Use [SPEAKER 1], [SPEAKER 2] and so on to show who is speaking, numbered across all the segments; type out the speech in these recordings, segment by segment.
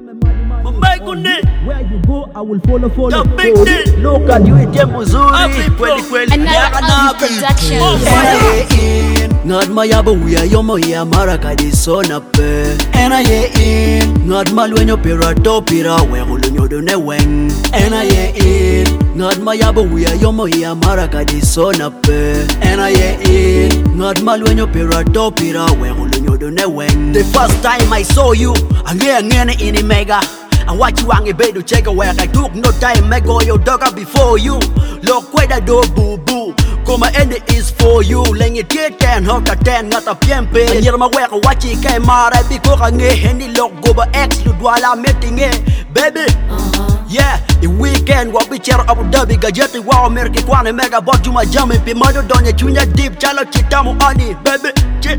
[SPEAKER 1] Where you go, I will follow.
[SPEAKER 2] Look at you, ite mzuri kweli kweli.
[SPEAKER 3] Another production.
[SPEAKER 2] Ngad mayabo uya yomo ya maraka di sona pe. Ngad malwenyo pira to pira wehulu nyodo ne weng. Ngad mayabo uya yomo ya maraka di sona pe. Ngad malwenyo pira to pira wehulu nyodo ne weng. The first time I saw you, angene ini mega. And what you want to check away. I took no time, I go your dog before you. Look where the door boo boo. Come end it is for you. Ling it get 10, hot at 10, not a piempe. And you're my work, what you came out. I be cooking a handy look, go by X, while I'm meeting it, baby. Yeah, the weekend, what we chair up Derby, Gajeti, wow, American Kwan, mega bought you my jumping, Pimado, Donya, Junior, deep, Chalo, Chitamu, honey, baby.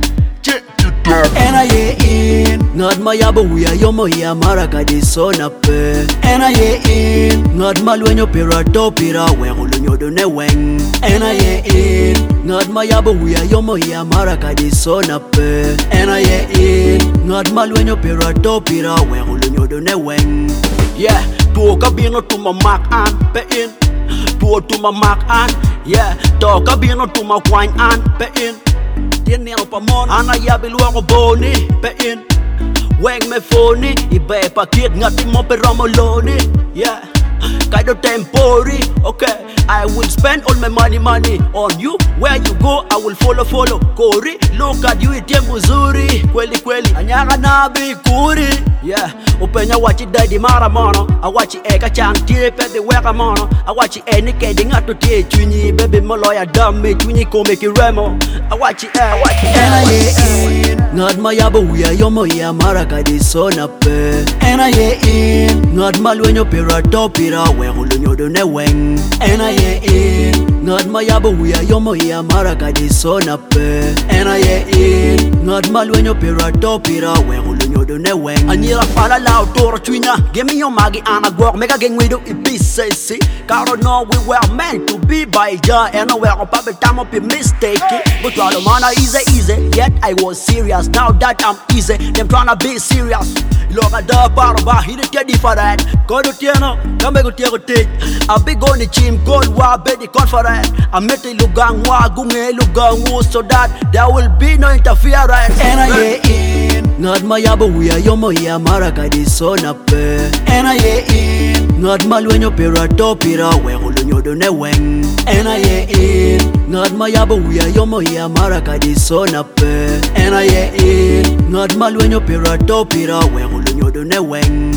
[SPEAKER 2] Ngad mayabo uya yomo ya maraka di sona pe. Ngad malwenyo pira to pira wehulu nyodo ne weng. Ngad mayabo uya yomo ya maraka di sona pe. Ngad malwenyo pira to pira wehulu nyodo ne weng. Yeah, tuoka bino tuma mak an pe in. Tuo tuma mak an. Yeah, toka bino tuma kwany an pe in. Tiene pa mon ana yabi luego boni pe in. Weng me phone ibe paket ngati mo pe romoloni. Yeah, kaido tempori. Okay, I will spend all my money on you. Where you go, I will follow. Kori, look at you, ite mzuri kweli. Anyanga nabi kuri. Yeah, upenya wachi daddy mara mono. I watch eka chanti pepe weka mono. I watch any kedi ngato tie chunyi baby moloya dummy chunyi komeki remo. I watch Ngad mayabo uya yomo ya maraka di sona pe. Ngad malwenyo pira to pira wehulu nyodo ne weng. Ngad mayabo uya yomo ya maraka di sona pe. Ngad malwenyo pira to pira wehulu nyodo ne weng. Anyira fala lao toro chwina. Give me your magi anagwok mega gang widow ibisesi. Karo no we were meant to be by Jah. And we are pabe time up a mistake. But all mana easy. Yet I was serious. Now that I'm easy, them tryna be serious. Look at the barba, he didn't get different. Go to Tiano, come back to Tiago. I'll be going to gym, gold war, baby conference. I'm meeting Lugang, Wagunge, Lugang, so that there will be no interference. Ngad mayabo uya yomo ya maraka di sona pe. Ngad malwenyo pira to pira wehulu nyodo ne weng. Ngad mayabo uya yomo ya maraka di sona pe. Ngad malwenyo pira to pira wehulu nyodo ne weng.